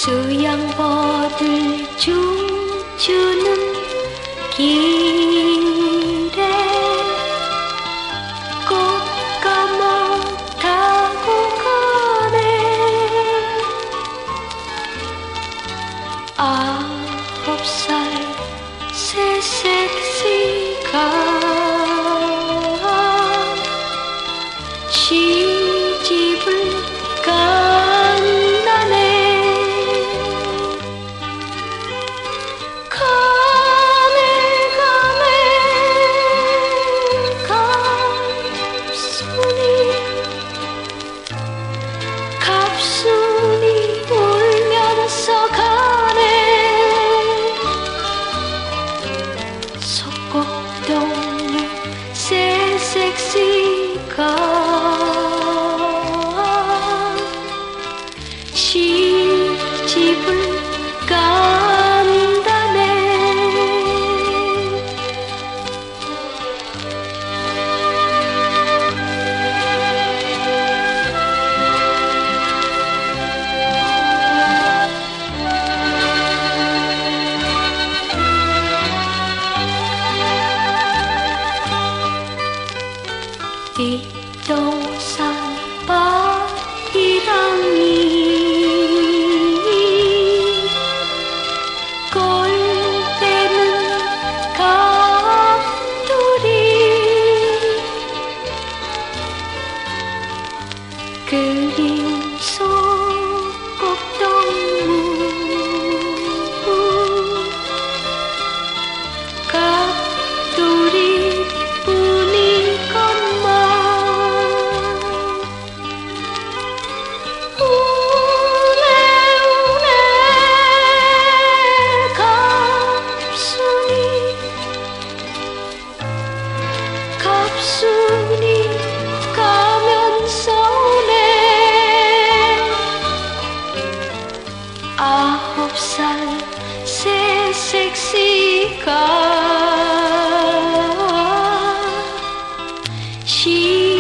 수양버들 춤추는 길에 꽃가마 타고 가네. 9살 새 섹시가 시집을 간다네. 갑순이 울면서 가네. 속곡동무 새 섹시가 시집을 간다네. 뒷동산 바위랑이 꼴대는 감돌이 그림 속 꼭동무 감돌이 갑순이 가면서 오네. 9살 새 섹시가